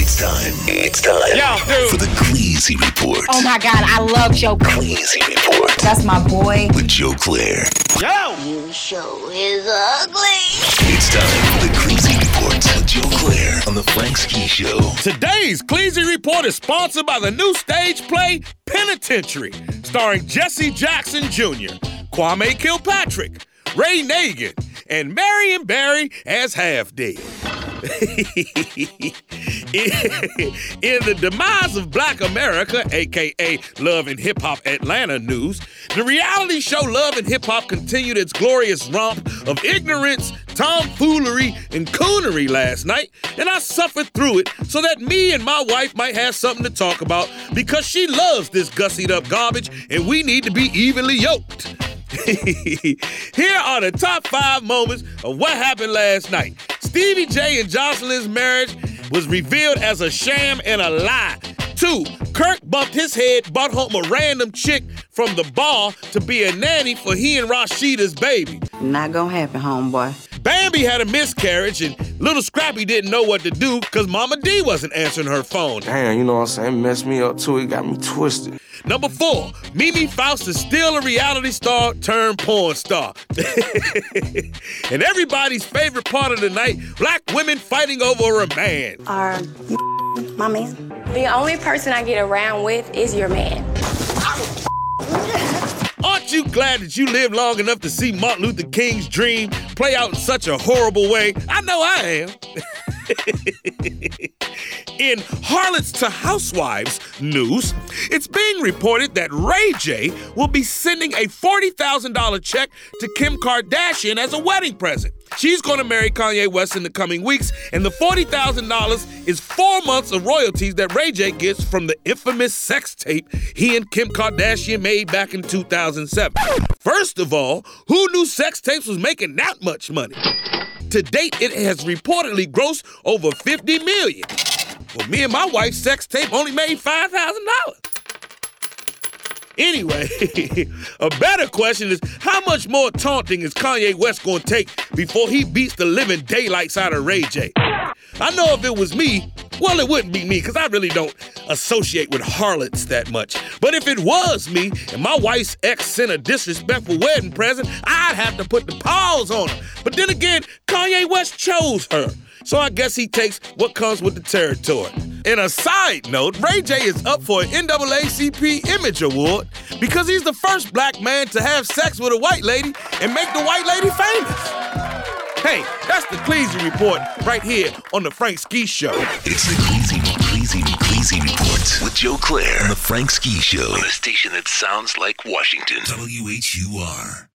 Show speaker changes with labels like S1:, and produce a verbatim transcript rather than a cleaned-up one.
S1: It's time. It's time.
S2: Yo, dude.
S1: For the Cleasy Report.
S3: Oh my God, I love Joe.
S1: Cleasy Report.
S3: That's my boy.
S1: With Joe Claire.
S2: Yo!
S4: You show is ugly.
S1: It's time for the Cleasy Report with Joe Claire on the Frank Ski Show.
S2: Today's Cleasy Report is sponsored by the new stage play Penitentiary, starring Jesse Jackson Junior, Kwame Kilpatrick, Ray Nagin, and Marion Barry as Half-Dead. In the demise of Black America, a k a. Love and Hip Hop Atlanta news, the reality show Love and Hip Hop continued its glorious romp of ignorance, tomfoolery, and coonery last night, and I suffered through it so that me and my wife might have something to talk about because she loves this gussied up garbage and we need to be evenly yoked. Here are the top five moments of what happened last night. Stevie J and Jocelyn's marriage was revealed as a sham and a lie. Two, Kirk bumped his head, brought home a random chick from the bar to be a nanny for he and Rashida's baby.
S5: Not gonna happen, homeboy.
S2: Bambi had a miscarriage and little Scrappy didn't know what to do because Mama D wasn't answering her phone.
S6: Damn, you know what I'm saying? It messed me up too. It got me twisted.
S2: Number four, Mimi Faust is still a reality star turned porn star. And everybody's favorite part of the night, black women fighting over a man.
S4: Are you my man?
S7: The only person I get around with is your man.
S2: Aren't you glad that you lived long enough to see Martin Luther King's dream play out in such a horrible way? I know I am. In Harlots to Housewives news, it's being reported that Ray J will be sending a forty thousand dollars check to Kim Kardashian as a wedding present. She's going to marry Kanye West in the coming weeks, and the forty thousand dollars is four months of royalties that Ray J gets from the infamous sex tape he and Kim Kardashian made back in two thousand seven. First of all, who knew sex tapes was making that much money? To date, it has reportedly grossed over fifty million dollars. Well, me and my wife's sex tape only made five thousand dollars. Anyway, a better question is, how much more taunting is Kanye West going to take before he beats the living daylights out of Ray J? I know if it was me, well, it wouldn't be me because I really don't associate with harlots that much. But if it was me and my wife's ex sent a disrespectful wedding present, I'd have to put the pause on her. But then again, Kanye West chose her. So I guess he takes what comes with the territory. And a side note, Ray J is up for an N double A C P Image Award because he's the first black man to have sex with a white lady and make the white lady famous. Hey, that's the Cleasy Report right here on the Frank Ski Show.
S1: It's the Cleasy, Cleasy, Cleasy Report with Joe Claire on the Frank Ski Show. On a station that sounds like Washington. W H U R.